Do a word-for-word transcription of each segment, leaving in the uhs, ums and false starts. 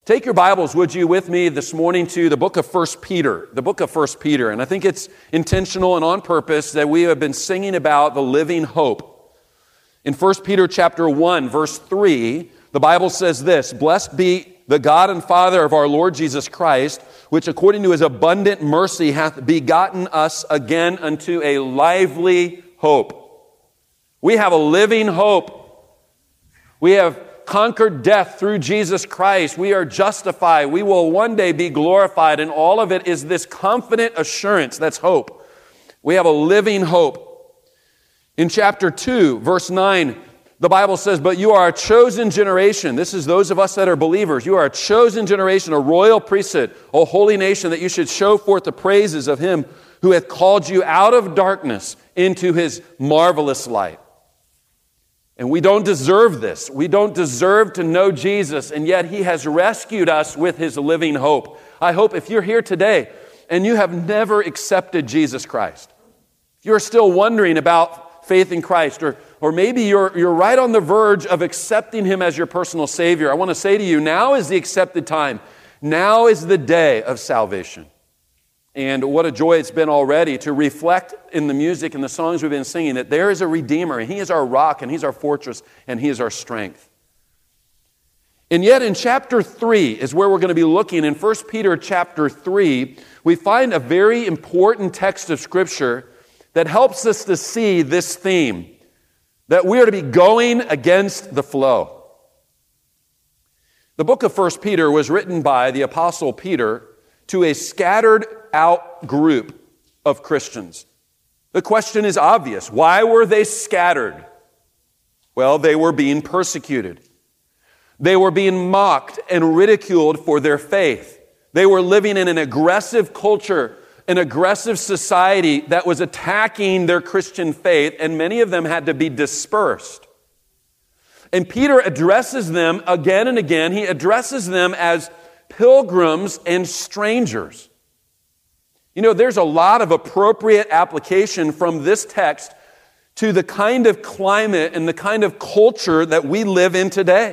Take your Bibles, would you, with me this morning to the book of First Peter, the book of First Peter. And I think it's intentional and on purpose that we have been singing about the living hope. In First Peter chapter one, verse three, the Bible says this, "Blessed be the God and Father of our Lord Jesus Christ, which according to his abundant mercy hath begotten us again unto a lively hope." We have a living hope. We have conquered death through Jesus Christ. We are justified. We will one day be glorified. And all of it is this confident assurance. That's hope. We have a living hope. In chapter two, verse nine, the Bible says, "But you are a chosen generation." This is those of us that are believers. "You are a chosen generation, a royal priesthood, a holy nation, that you should show forth the praises of him who hath called you out of darkness into his marvelous light." And we don't deserve this. We don't deserve to know Jesus, and yet he has rescued us with his living hope. I hope if you're here today and you have never accepted Jesus Christ, if you're still wondering about faith in Christ, or, or maybe you're, you're right on the verge of accepting him as your personal Savior, I want to say to you, now is the accepted time. Now is the day of salvation. And what a joy it's been already to reflect in the music and the songs we've been singing that there is a Redeemer, and he is our rock, and he's our fortress, and he is our strength. And yet in chapter three is where we're going to be looking. In First Peter chapter three, we find a very important text of Scripture that helps us to see this theme, that we are to be going against the flow. The book of First Peter was written by the Apostle Peter to a scattered out group of Christians. The question is obvious. Why were they scattered? Well, they were being persecuted. They were being mocked and ridiculed for their faith. They were living in an aggressive culture, an aggressive society that was attacking their Christian faith, and many of them had to be dispersed. And Peter addresses them again and again. He addresses them as pilgrims and strangers. You know, there's a lot of appropriate application from this text to the kind of climate and the kind of culture that we live in today.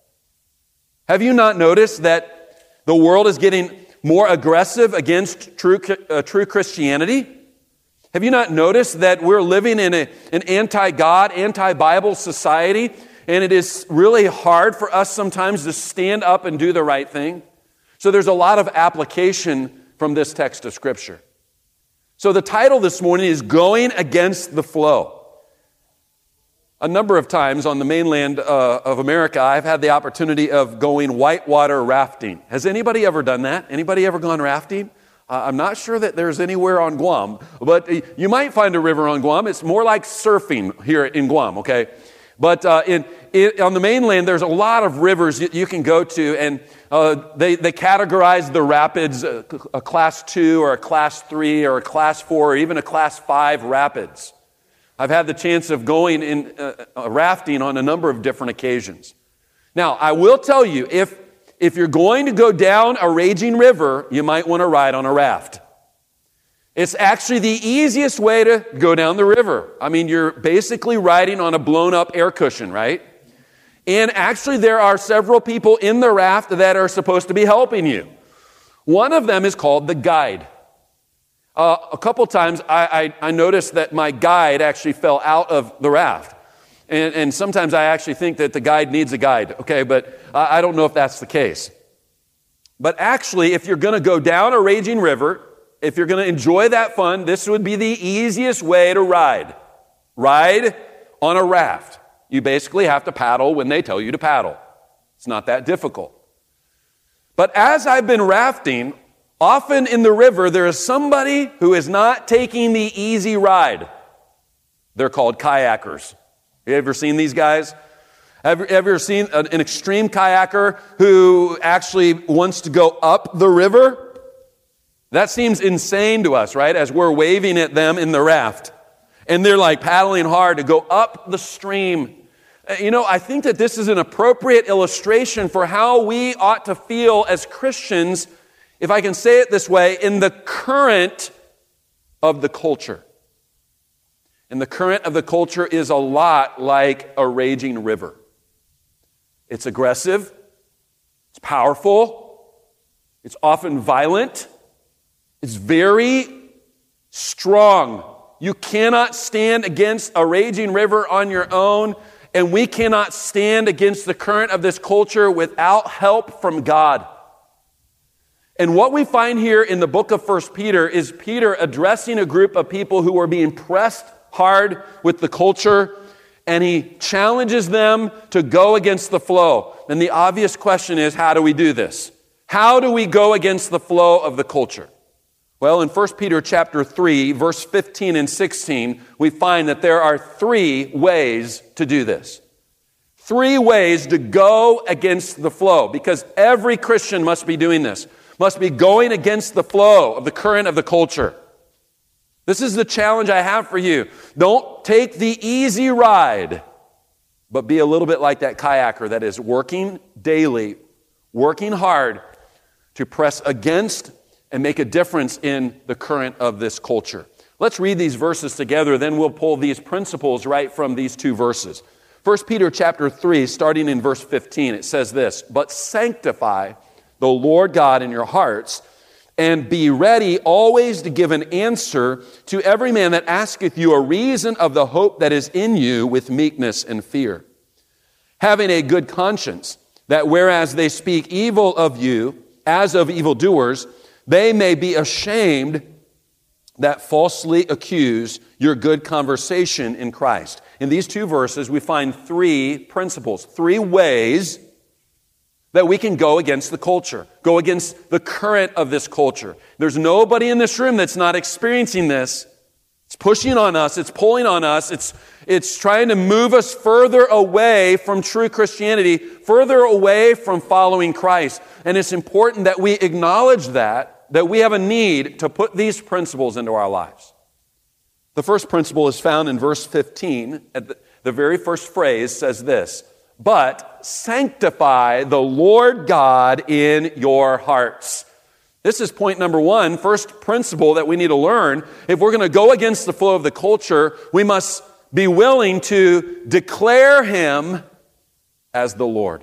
Have you not noticed that the world is getting more aggressive against true, uh, true Christianity? Have you not noticed that we're living in a, an anti-God, anti-Bible society, and it is really hard for us sometimes to stand up and do the right thing? So there's a lot of application from this text of Scripture. So the title this morning is Going Against the Flow. A number of times on the mainland uh, of America, I've had the opportunity of going whitewater rafting. Has anybody ever done that? Anybody ever gone rafting? Uh, I'm not sure that there's anywhere on Guam, but you might find a river on Guam. It's more like surfing here in Guam, okay? But uh, in, in, on the mainland, there's a lot of rivers you, you can go to, and uh, they, they categorize the rapids, a, a class two or a class three or a class four or even a class five rapids. I've had the chance of going in uh, uh, rafting on a number of different occasions. Now, I will tell you, if, if you're going to go down a raging river, you might want to ride on a raft. It's actually the easiest way to go down the river. I mean, you're basically riding on a blown-up air cushion, right? And actually, there are several people in the raft that are supposed to be helping you. One of them is called the guide. Uh, a couple times, I, I, I noticed that my guide actually fell out of the raft. And, and sometimes I actually think that the guide needs a guide, okay? But I, I don't know if that's the case. But actually, if you're going to go down a raging river, if you're going to enjoy that fun, this would be the easiest way to ride. Ride on a raft. You basically have to paddle when they tell you to paddle. It's not that difficult. But as I've been rafting, often in the river, there is somebody who is not taking the easy ride. They're called kayakers. Have you ever seen these guys? Have you ever seen an, an extreme kayaker who actually wants to go up the river? That seems insane to us, right? As we're waving at them in the raft. And they're like paddling hard to go up the stream. You know, I think that this is an appropriate illustration for how we ought to feel as Christians, if I can say it this way, in the current of the culture. And the current of the culture is a lot like a raging river. It's aggressive. It's powerful. It's often violent. It's very strong. You cannot stand against a raging river on your own, and we cannot stand against the current of this culture without help from God. And what we find here in the book of First Peter is Peter addressing a group of people who are being pressed hard with the culture, and he challenges them to go against the flow. And the obvious question is, how do we do this? How do we go against the flow of the culture? Well, in First Peter chapter three, verse fifteen and sixteen, we find that there are three ways to do this. Three ways to go against the flow, because every Christian must be doing this, must be going against the flow of the current of the culture. This is the challenge I have for you. Don't take the easy ride, but be a little bit like that kayaker that is working daily, working hard to press against and make a difference in the current of this culture. Let's read these verses together, then we'll pull these principles right from these two verses. First Peter chapter three, starting in verse fifteen, it says this, "But sanctify the Lord God in your hearts, and be ready always to give an answer to every man that asketh you a reason of the hope that is in you with meekness and fear, having a good conscience, that whereas they speak evil of you, as of evildoers, they may be ashamed that falsely accuse your good conversation in Christ." In these two verses, we find three principles, three ways that we can go against the culture, go against the current of this culture. There's nobody in this room that's not experiencing this. It's pushing on us, it's pulling on us, it's, it's trying to move us further away from true Christianity, further away from following Christ. And it's important that we acknowledge that, that we have a need to put these principles into our lives. The first principle is found in verse fifteen. At the, the very first phrase says this, "But sanctify the Lord God in your hearts." This is point number one, first principle that we need to learn. If we're going to go against the flow of the culture, we must be willing to declare Him as the Lord.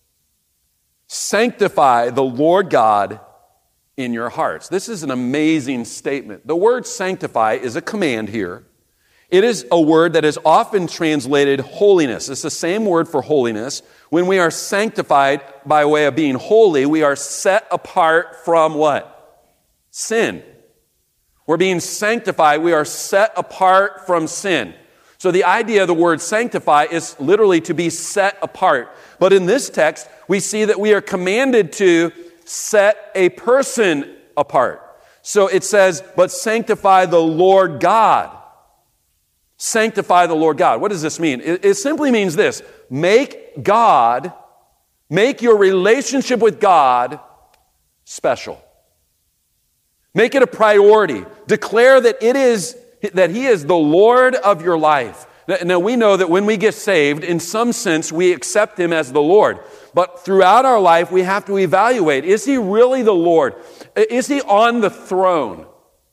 Sanctify the Lord God in your hearts. This is an amazing statement. The word sanctify is a command here. It is a word that is often translated holiness. It's the same word for holiness. When we are sanctified by way of being holy, we are set apart from what? Sin. We're being sanctified. We are set apart from sin. So the idea of the word sanctify is literally to be set apart. But in this text, we see that we are commanded to set a person apart. So it says, "But sanctify the Lord God." Sanctify the Lord God. What does this mean? It, it simply means this. Make God, make your relationship with God special. Make it a priority. Declare that it is, that He is the Lord of your life. Now, we know that when we get saved, in some sense, we accept Him as the Lord. But throughout our life, we have to evaluate, is He really the Lord? Is He on the throne?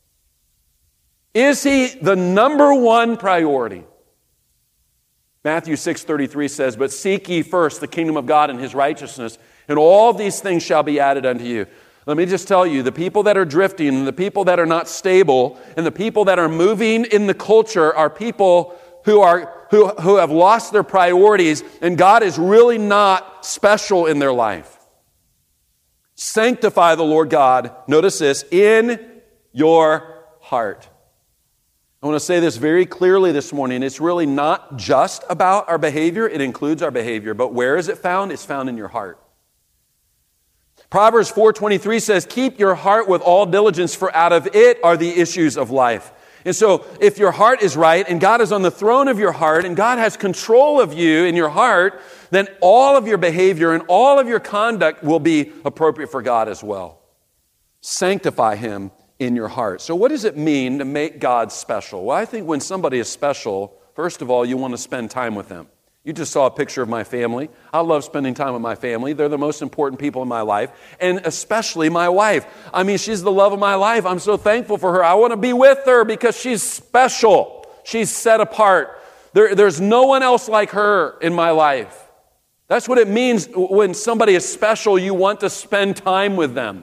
Is He the number one priority? Matthew six thirty-three says, "But seek ye first the kingdom of God and His righteousness, and all these things shall be added unto you." Let me just tell you, the people that are drifting, and the people that are not stable, and the people that are moving in the culture are people who are who, who have lost their priorities, and God is really not special in their life. Sanctify the Lord God, notice this, in your heart. I want to say this very clearly this morning. It's really not just about our behavior. It includes our behavior. But where is it found? It's found in your heart. Proverbs four twenty-three says, "Keep your heart with all diligence, for out of it are the issues of life." And so if your heart is right and God is on the throne of your heart and God has control of you in your heart, then all of your behavior and all of your conduct will be appropriate for God as well. Sanctify Him in your heart. So what does it mean to make God special? Well, I think when somebody is special, first of all, you want to spend time with them. You just saw a picture of my family. I love spending time with my family. They're the most important people in my life, and especially my wife. I mean, she's the love of my life. I'm so thankful for her. I want to be with her because she's special. She's set apart. There, there's no one else like her in my life. That's what it means when somebody is special, you want to spend time with them.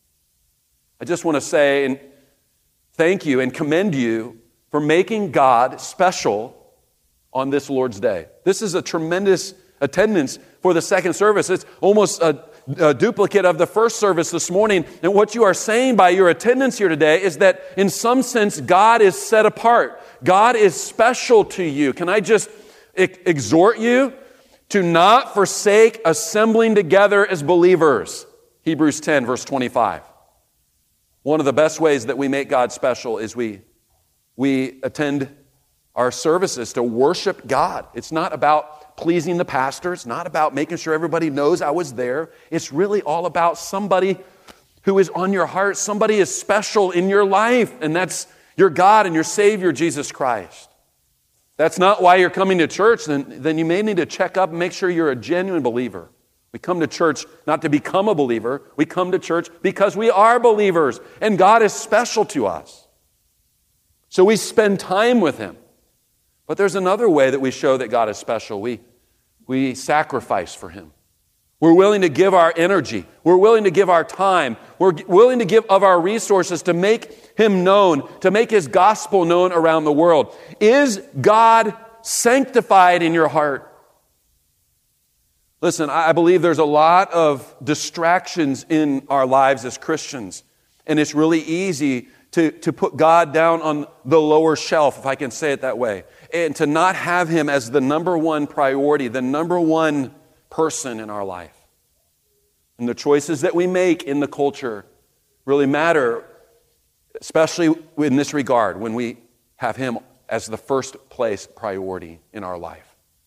I just want to say and thank you and commend you for making God special on this Lord's Day. This is a tremendous attendance for the second service. It's almost a, a duplicate of the first service this morning. And what you are saying by your attendance here today is that in some sense, God is set apart. God is special to you. Can I just ex- exhort you to not forsake assembling together as believers? Hebrews ten, verse twenty-five. One of the best ways that we make God special is we, we attend our services to worship God. It's not about pleasing the pastor. It's not about making sure everybody knows I was there. It's really all about somebody who is on your heart. Somebody is special in your life, and that's your God and your Savior, Jesus Christ. That's not why you're coming to church, then, then you may need to check up and make sure you're a genuine believer. We come to church not to become a believer. We come to church because we are believers, and God is special to us. So we spend time with Him. But there's another way that we show that God is special. We, we sacrifice for Him. We're willing to give our energy. We're willing to give our time. We're willing to give of our resources to make Him known, to make His gospel known around the world. Is God sanctified in your heart? Listen, I believe there's a lot of distractions in our lives as Christians, and it's really easy to, to put God down on the lower shelf, if I can say it that way, and to not have Him as the number one priority, the number one person in our life. And the choices that we make in the culture really matter, especially in this regard, when we have Him as the first place priority in our life.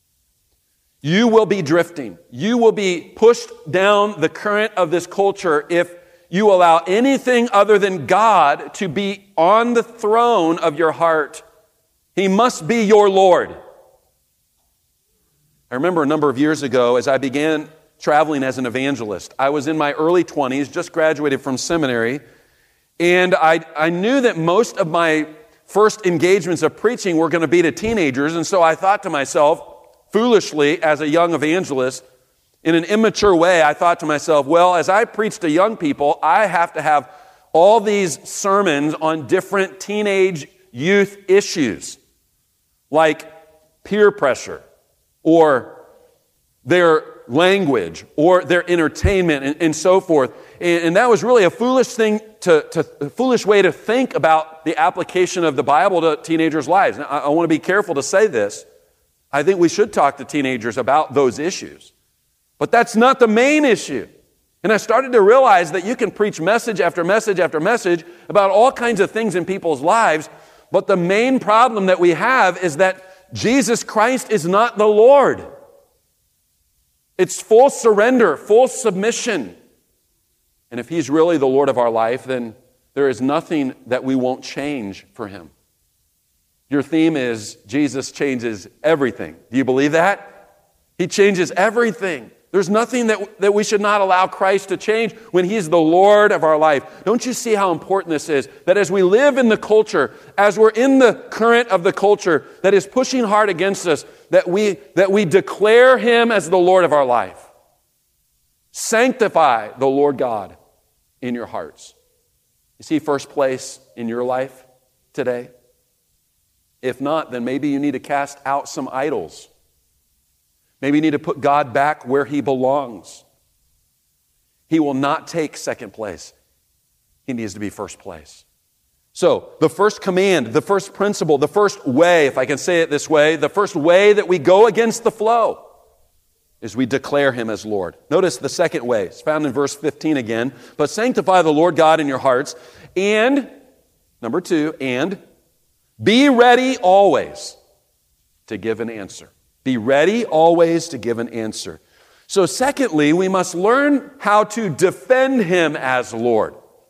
You will be drifting. You will be pushed down the current of this culture if you allow anything other than God to be on the throne of your heart. He must be your Lord. I remember a number of years ago as I began traveling as an evangelist. I was in my early twenties, just graduated from seminary, and I, I knew that most of my first engagements of preaching were going to be to teenagers, and so I thought to myself, foolishly, as a young evangelist, in an immature way, I thought to myself, well, as I preach to young people, I have to have all these sermons on different teenage youth issues, like peer pressure, or their language, or their entertainment, and, and so forth. And, and that was really a foolish thing, to, to a foolish way to think about the application of the Bible to teenagers' lives. Now, I, I want to be careful to say this. I think we should talk to teenagers about those issues. But that's not the main issue. And I started to realize that you can preach message after message after message about all kinds of things in people's lives, but the main problem that we have is that Jesus Christ is not the Lord. It's full surrender, full submission. And if He's really the Lord of our life, then there is nothing that we won't change for Him. Your theme is Jesus changes everything. Do you believe that? He changes everything. There's nothing that, that we should not allow Christ to change when He's the Lord of our life. Don't you see how important this is? That as we live in the culture, as we're in the current of the culture that is pushing hard against us, that we, that we declare Him as the Lord of our life. Sanctify the Lord God in your hearts. Is He first place in your life today? If not, then maybe you need to cast out some idols. Maybe you need to put God back where He belongs. He will not take second place. He needs to be first place. So, the first command, the first principle, the first way, if I can say it this way, the first way that we go against the flow is we declare Him as Lord. Notice the second way. It's found in verse fifteen again. But sanctify the Lord God in your hearts, and, number two, and be ready always to give an answer. Be ready always to give an answer. So secondly, we must learn how to defend Him as Lord.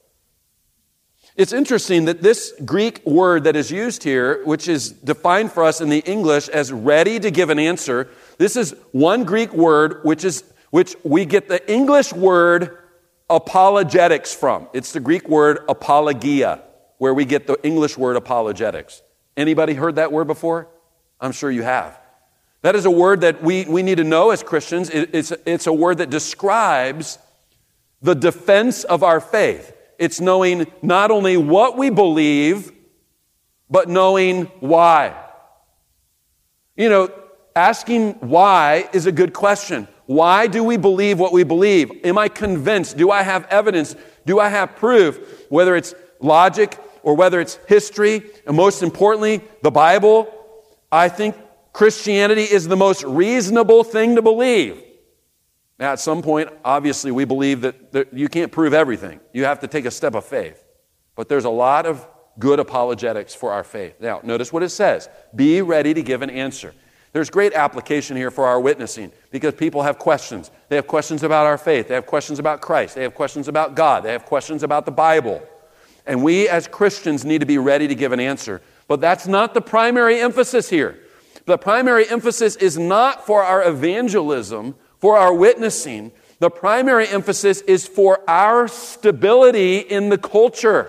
It's interesting that this Greek word that is used here, which is defined for us in the English as ready to give an answer, this is one Greek word which is which we get the English word apologetics from. It's the Greek word apologia, where we get the English word apologetics. Anybody heard that word before? I'm sure you have. That is a word that we, we need to know as Christians. It, it's, it's a word that describes the defense of our faith. It's knowing not only what we believe, but knowing why. You know, asking why is a good question. Why do we believe what we believe? Am I convinced? Do I have evidence? Do I have proof? Whether it's logic or whether it's history, and most importantly, the Bible, I think Christianity is the most reasonable thing to believe. Now, at some point, obviously, we believe that, that you can't prove everything. You have to take a step of faith. But there's a lot of good apologetics for our faith. Now, notice what it says. Be ready to give an answer. There's great application here for our witnessing because people have questions. They have questions about our faith. They have questions about Christ. They have questions about God. They have questions about the Bible. And we as Christians need to be ready to give an answer. But that's not the primary emphasis here. The primary emphasis is not for our evangelism, for our witnessing. The primary emphasis is for our stability in the culture.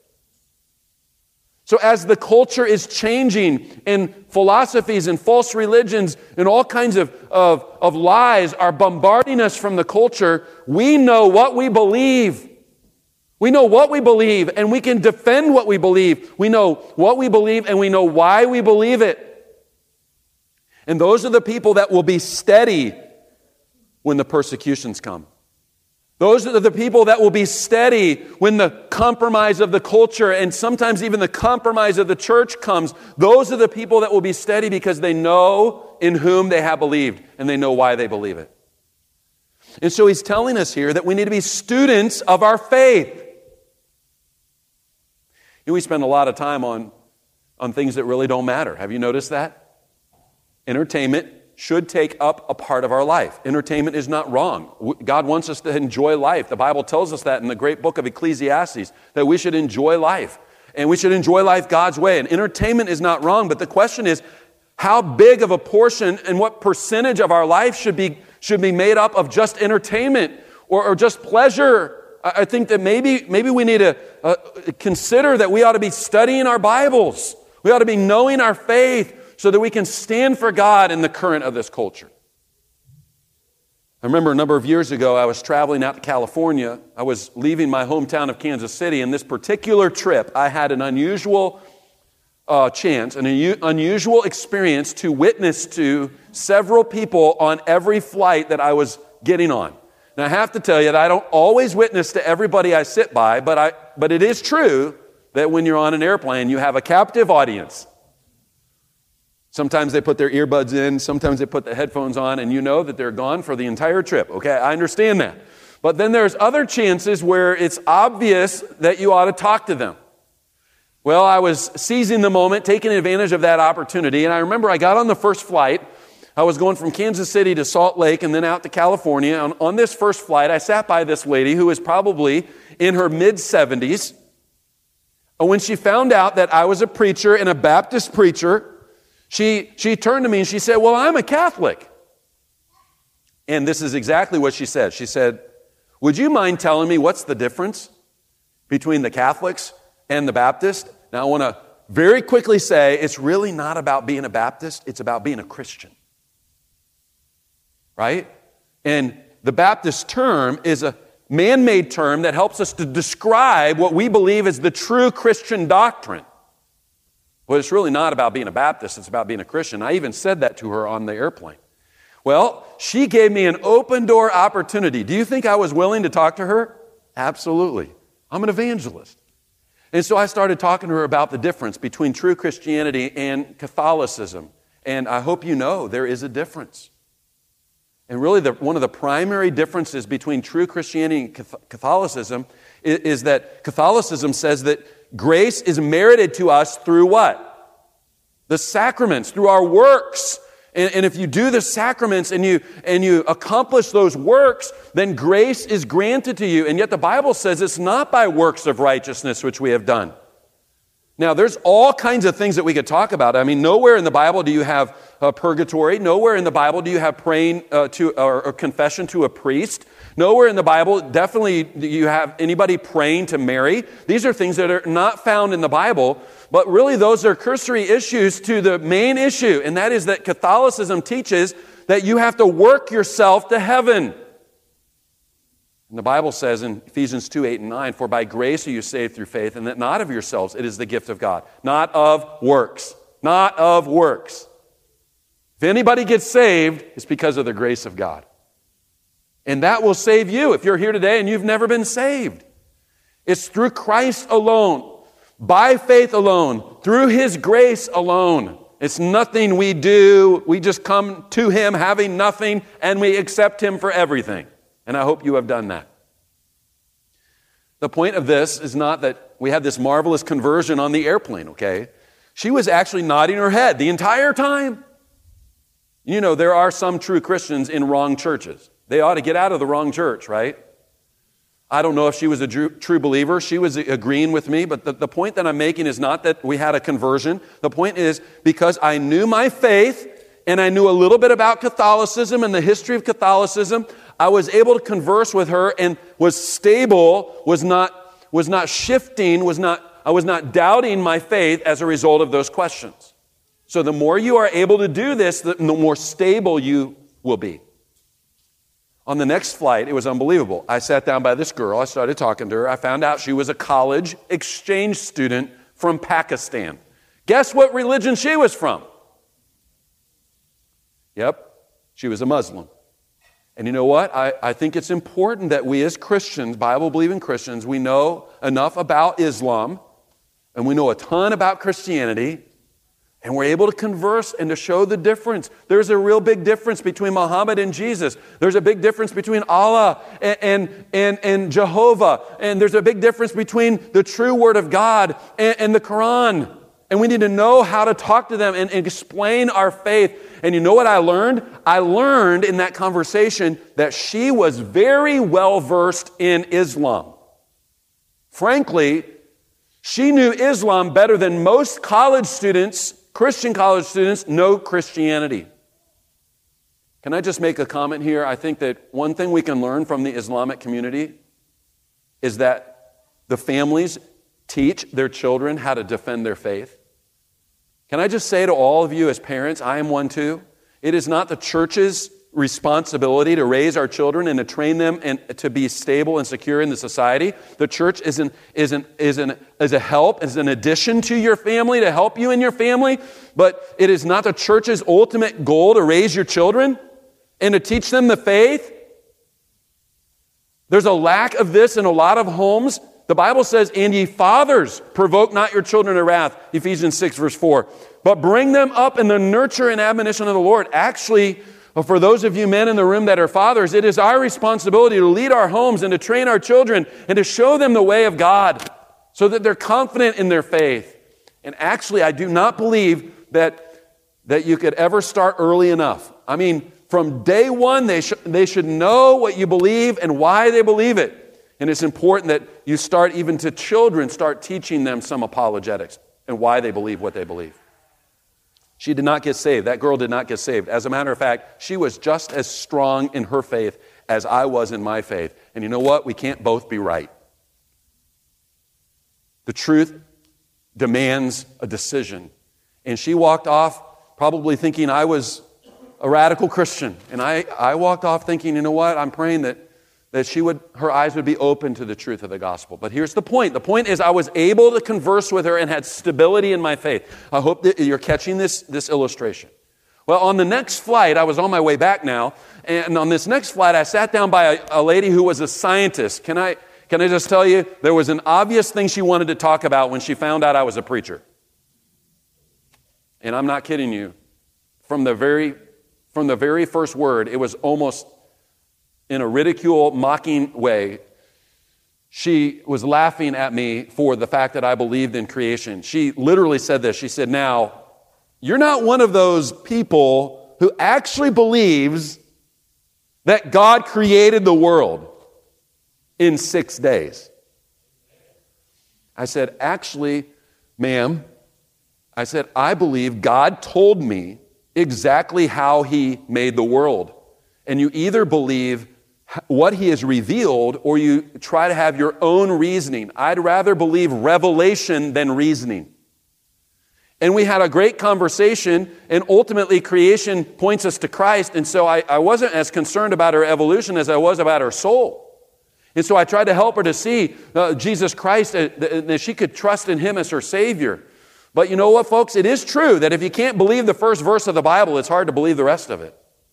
So as the culture is changing and philosophies and false religions and all kinds of, of, of lies are bombarding us from the culture, we know what we believe. We know what we believe and we can defend what we believe. We know what we believe and we know why we believe it. And those are the people that will be steady when the persecutions come. Those are the people that will be steady when the compromise of the culture and sometimes even the compromise of the church comes. Those are the people that will be steady because they know in whom they have believed and they know why they believe it. And so he's telling us here that we need to be students of our faith. You know, we spend a lot of time on, on things that really don't matter. Have you noticed that? Entertainment should take up a part of our life. Entertainment is not wrong. God wants us to enjoy life. The Bible tells us that in the great book of Ecclesiastes, that we should enjoy life. And we should enjoy life God's way. And entertainment is not wrong, but the question is, how big of a portion and what percentage of our life should be, should be made up of just entertainment or, or just pleasure? I think that maybe, maybe we need to uh, consider that we ought to be studying our Bibles. We ought to be knowing our faith, so that we can stand for God in the current of this culture. I remember a number of years ago, I was traveling out to California. I was leaving my hometown of Kansas City, and this particular trip, I had an unusual uh, chance, an un- unusual experience to witness to several people on every flight that I was getting on. Now, I have to tell you that I don't always witness to everybody I sit by, but I, but it is true that when you're on an airplane, you have a captive audience. Sometimes they put their earbuds in, sometimes they put the headphones on, and you know that they're gone for the entire trip. Okay, I understand that. But then there's other chances where it's obvious that you ought to talk to them. Well, I was seizing the moment, taking advantage of that opportunity, and I remember I got on the first flight. I was going from Kansas City to Salt Lake and then out to California. On, on this first flight, I sat by this lady who was probably in her mid-seventies. And when she found out that I was a preacher and a Baptist preacher, She, she turned to me and she said, well, I'm a Catholic. And this is exactly what she said. She said, would you mind telling me what's the difference between the Catholics and the Baptist? Now, I want to very quickly say it's really not about being a Baptist. It's about being a Christian. Right? And the Baptist term is a man-made term that helps us to describe what we believe is the true Christian doctrine. Well, it's really not about being a Baptist. It's about being a Christian. I even said that to her on the airplane. Well, she gave me an open-door opportunity. Do you think I was willing to talk to her? Absolutely. I'm an evangelist. And so I started talking to her about the difference between true Christianity and Catholicism. And I hope you know there is a difference. And really, the, one of the primary differences between true Christianity and Catholicism is, is that Catholicism says that grace is merited to us through what? The sacraments, through our works. And, and if you do the sacraments and you, and you accomplish those works, then grace is granted to you. And yet the Bible says it's not by works of righteousness which we have done. Now, there's all kinds of things that we could talk about. I mean, nowhere in the Bible do you have uh, purgatory. Nowhere in the Bible do you have praying uh, to or, or confession to a priest. Nowhere in the Bible, definitely, do you have anybody praying to Mary. These are things that are not found in the Bible, but really those are cursory issues to the main issue, and that is that Catholicism teaches that you have to work yourself to heaven. And the Bible says in Ephesians two, eight, and nine, for by grace are you saved through faith, and that not of yourselves, it is the gift of God, not of works, not of works. If anybody gets saved, it's because of the grace of God. And that will save you if you're here today and you've never been saved. It's through Christ alone, by faith alone, through His grace alone. It's nothing we do. We just come to Him having nothing, and we accept Him for everything. And I hope you have done that. The point of this is not that we had this marvelous conversion on the airplane, okay? She was actually nodding her head the entire time. You know, there are some true Christians in wrong churches. They ought to get out of the wrong church, right? I don't know if she was a true, true believer. She was agreeing with me, but the, the point that I'm making is not that we had a conversion. The point is because I knew my faith and I knew a little bit about Catholicism and the history of Catholicism, I was able to converse with her and was stable, was not, was not shifting, was not, I was not doubting my faith as a result of those questions. So the more you are able to do this, the more stable you will be. On the next flight, it was unbelievable. I sat down by this girl. I started talking to her. I found out she was a college exchange student from Pakistan. Guess what religion she was from? Yep, she was a Muslim. And you know what? I, I think it's important that we as Christians, Bible-believing Christians, we know enough about Islam, and we know a ton about Christianity, and we're able to converse and to show the difference. There's a real big difference between Muhammad and Jesus. There's a big difference between Allah and, and, and, and Jehovah. And there's a big difference between the true Word of God and, and the Quran. And we need to know how to talk to them and, and explain our faith. And you know what I learned? I learned in that conversation that she was very well versed in Islam. Frankly, she knew Islam better than most college students, Christian college students, know Christianity. Can I just make a comment here? I think that one thing we can learn from the Islamic community is that the families teach their children how to defend their faith. Can I just say to all of you as parents, I am one too, it is not the church's responsibility to raise our children and to train them and to be stable and secure in the society. The church is, an, is, an, is, an, is a help, is an addition to your family to help you in your family, but it is not the church's ultimate goal to raise your children and to teach them the faith. There's a lack of this in a lot of homes. The Bible says, and ye fathers, provoke not your children to wrath, Ephesians six, verse four, but bring them up in the nurture and admonition of the Lord. Actually, for those of you men in the room that are fathers, it is our responsibility to lead our homes and to train our children and to show them the way of God so that they're confident in their faith. And actually, I do not believe that, that you could ever start early enough. I mean, from day one, they, sh- they should know what you believe and why they believe it. And it's important that you start, even to children, start teaching them some apologetics and why they believe what they believe. She did not get saved. That girl did not get saved. As a matter of fact, she was just as strong in her faith as I was in my faith. And you know what? We can't both be right. The truth demands a decision. And she walked off probably thinking I was a radical Christian. And I, I walked off thinking, you know what? I'm praying that that she would, her eyes would be open to the truth of the gospel. But here's the point. The point is I was able to converse with her and had stability in my faith. I hope that you're catching this, this illustration. Well, on the next flight, I was on my way back now, and on this next flight, I sat down by a, a lady who was a scientist. Can I, can I just tell you, there was an obvious thing she wanted to talk about when she found out I was a preacher. And I'm not kidding you. From the very, from the very first word, it was almost in a ridicule, mocking way, she was laughing at me for the fact that I believed in creation. She literally said this. She said, now, you're not one of those people who actually believes that God created the world in six days. I said, actually, ma'am, I said, I believe God told me exactly how he made the world. And you either believe what he has revealed or you try to have your own reasoning. I'd rather believe revelation than reasoning. And we had a great conversation, and ultimately creation points us to Christ, and so I, I wasn't as concerned about her evolution as I was about her soul. And so I tried to help her to see uh, Jesus Christ, uh, that she could trust in him as her Savior. But you know what, folks? It is true that if you can't believe the first verse of the Bible, it's hard to believe the rest of it.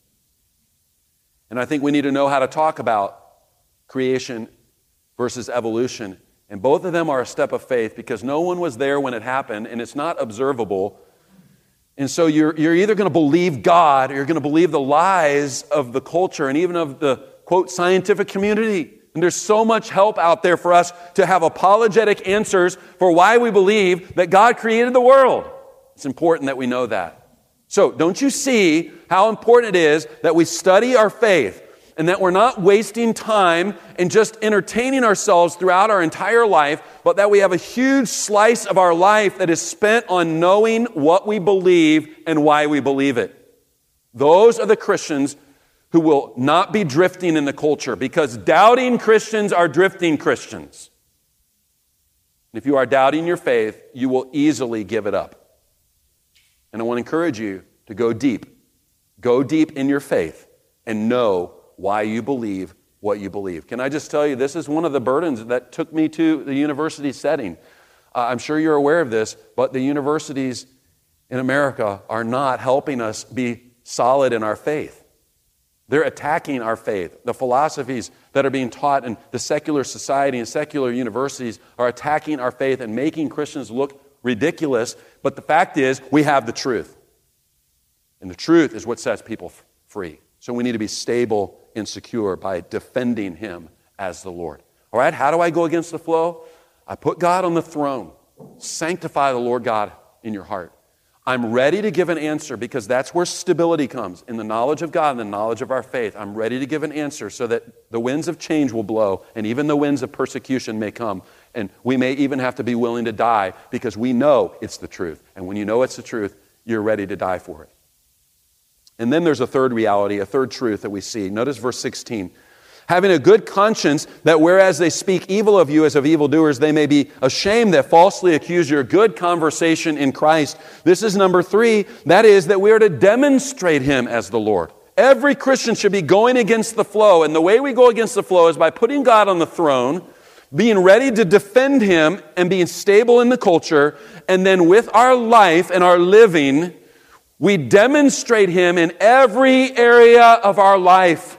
And I think we need to know how to talk about creation versus evolution. And both of them are a step of faith because no one was there when it happened, and it's not observable. And so you're, you're either going to believe God or you're going to believe the lies of the culture and even of the, quote, scientific community. And there's so much help out there for us to have apologetic answers for why we believe that God created the world. It's important that we know that. So don't you see how important it is that we study our faith and that we're not wasting time and just entertaining ourselves throughout our entire life, but that we have a huge slice of our life that is spent on knowing what we believe and why we believe it. Those are the Christians who will not be drifting in the culture, because doubting Christians are drifting Christians. If you are doubting your faith, you will easily give it up. And I want to encourage you to go deep. Go deep in your faith and know why you believe what you believe. Can I just tell you, this is one of the burdens that took me to the university setting. Uh, I'm sure you're aware of this, but the universities in America are not helping us be solid in our faith. They're attacking our faith. The philosophies that are being taught in the secular society and secular universities are attacking our faith and making Christians look ridiculous. But the fact is, we have the truth. And the truth is what sets people f- free. So we need to be stable and secure by defending him as the Lord. All right, how do I go against the flow? I put God on the throne. Sanctify the Lord God in your heart. I'm ready to give an answer because that's where stability comes, in the knowledge of God and the knowledge of our faith. I'm ready to give an answer so that the winds of change will blow and even the winds of persecution may come. And we may even have to be willing to die because we know it's the truth. And when you know it's the truth, you're ready to die for it. And then there's a third reality, a third truth that we see. Notice verse sixteen. Having a good conscience, that whereas they speak evil of you as of evildoers, they may be ashamed that falsely accuse your good conversation in Christ. This is number three. That is, that we are to demonstrate him as the Lord. Every Christian should be going against the flow. And the way we go against the flow is by putting God on the throne, being ready to defend him, and being stable in the culture. And then with our life and our living, we demonstrate him in every area of our life.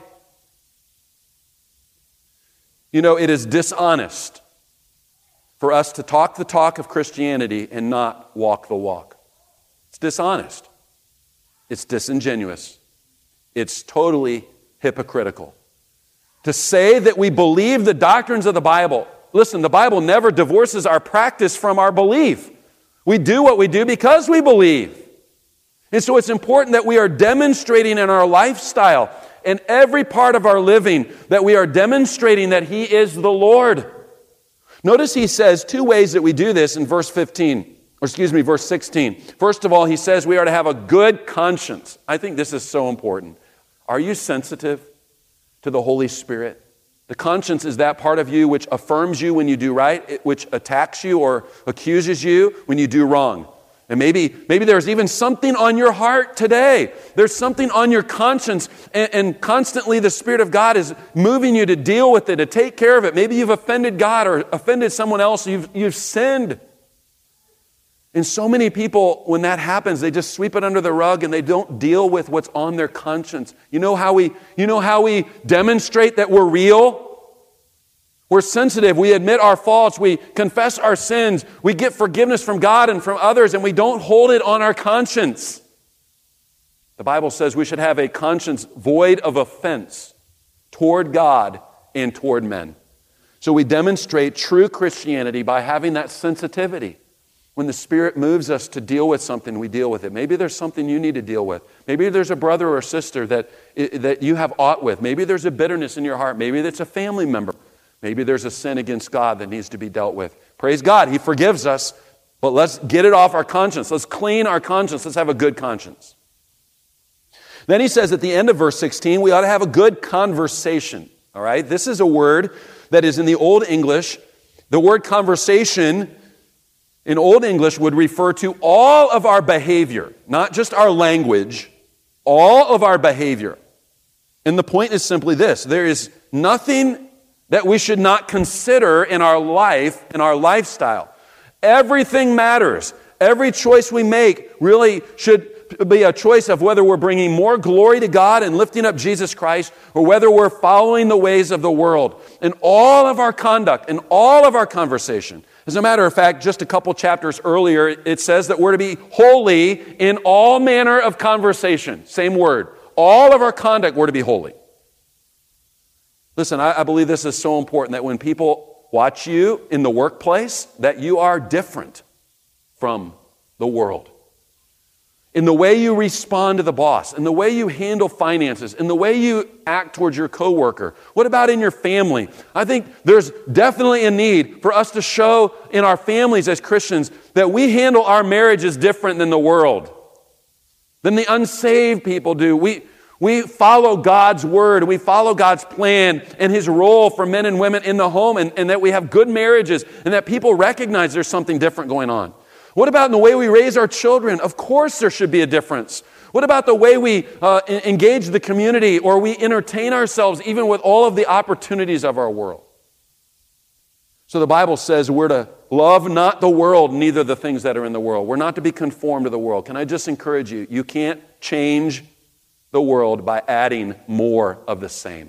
You know, it is dishonest for us to talk the talk of Christianity and not walk the walk. It's dishonest. It's disingenuous. It's totally hypocritical. To say that we believe the doctrines of the Bible. Listen, the Bible never divorces our practice from our belief. We do what we do because we believe. And so it's important that we are demonstrating in our lifestyle and every part of our living that we are demonstrating that he is the Lord. Notice he says two ways that we do this in verse fifteen, or excuse me, verse sixteen. First of all, he says we are to have a good conscience. I think this is so important. Are you sensitive to the Holy Spirit? The conscience is that part of you which affirms you when you do right, which attacks you or accuses you when you do wrong. And maybe, maybe there's even something on your heart today. There's something on your conscience, and, and constantly the Spirit of God is moving you to deal with it, to take care of it. Maybe you've offended God or offended someone else. You've, you've sinned. And so many people, when that happens, they just sweep it under the rug and they don't deal with what's on their conscience. You know how we, you know how we demonstrate that we're real? We're sensitive. We admit our faults. We confess our sins. We get forgiveness from God and from others, and we don't hold it on our conscience. The Bible says we should have a conscience void of offense toward God and toward men. So we demonstrate true Christianity by having that sensitivity. When the Spirit moves us to deal with something, we deal with it. Maybe there's something you need to deal with. Maybe there's a brother or sister that, that you have aught with. Maybe there's a bitterness in your heart. Maybe it's a family member. Maybe there's a sin against God that needs to be dealt with. Praise God, he forgives us, but let's get it off our conscience. Let's clean our conscience. Let's have a good conscience. Then he says at the end of verse sixteen, we ought to have a good conversation. All right? This is a word that is in the Old English. The word conversation in Old English would refer to all of our behavior, not just our language, all of our behavior. And the point is simply this: there is nothing that we should not consider in our life, in our lifestyle. Everything matters. Every choice we make really should be a choice of whether we're bringing more glory to God and lifting up Jesus Christ, or whether we're following the ways of the world. In all of our conduct, in all of our conversation. As a matter of fact, just a couple chapters earlier, it says that we're to be holy in all manner of conversation. Same word. All of our conduct, we're to be holy. Listen, I, I believe this is so important, that when people watch you in the workplace, that you are different from the world. In the way you respond to the boss, in the way you handle finances, in the way you act towards your coworker. What about in your family? I think there's definitely a need for us to show in our families as Christians that we handle our marriages different than the world, than the unsaved people do. We, we follow God's word, we follow God's plan and His role for men and women in the home, and, and that we have good marriages, and that people recognize there's something different going on. What about in the way we raise our children? Of course there should be a difference. What about the way we uh, engage the community, or we entertain ourselves even with all of the opportunities of our world? So the Bible says we're to love not the world, neither the things that are in the world. We're not to be conformed to the world. Can I just encourage you? You can't change the world by adding more of the same.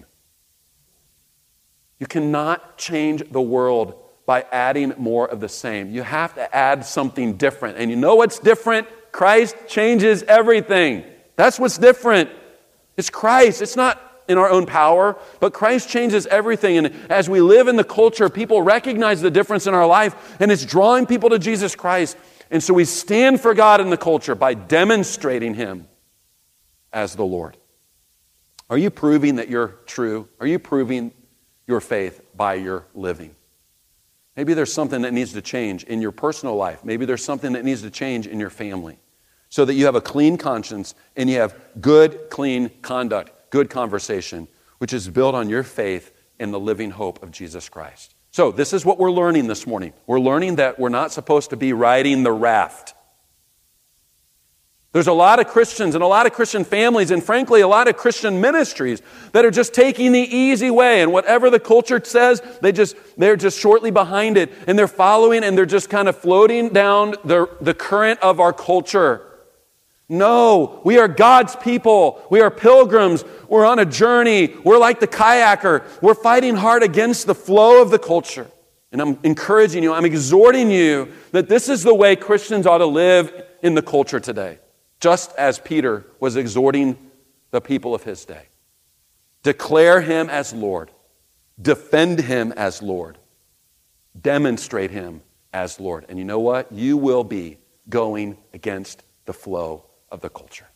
You cannot change the world by adding more of the same. You have to add something different. And you know what's different? Christ changes everything. That's what's different. It's Christ. It's not in our own power, but Christ changes everything. And as we live in the culture, people recognize the difference in our life, and it's drawing people to Jesus Christ. And so we stand for God in the culture by demonstrating Him as the Lord. Are you proving that you're true? Are you proving your faith by your living? Maybe there's something that needs to change in your personal life. Maybe there's something that needs to change in your family, so that you have a clean conscience and you have good, clean conduct, good conversation, which is built on your faith in the living hope of Jesus Christ. So this is what we're learning this morning. We're learning that we're not supposed to be riding the raft. There's a lot of Christians and a lot of Christian families, and frankly, a lot of Christian ministries that are just taking the easy way, and whatever the culture says, they just, they're just shortly behind it, and they're following, and they're just kind of floating down the, the current of our culture. No, we are God's people. We are pilgrims. We're on a journey. We're like the kayaker. We're fighting hard against the flow of the culture. And I'm encouraging you, I'm exhorting you that this is the way Christians ought to live in the culture today. Just as Peter was exhorting the people of his day. Declare Him as Lord. Defend Him as Lord. Demonstrate Him as Lord. And you know what? You will be going against the flow of the culture.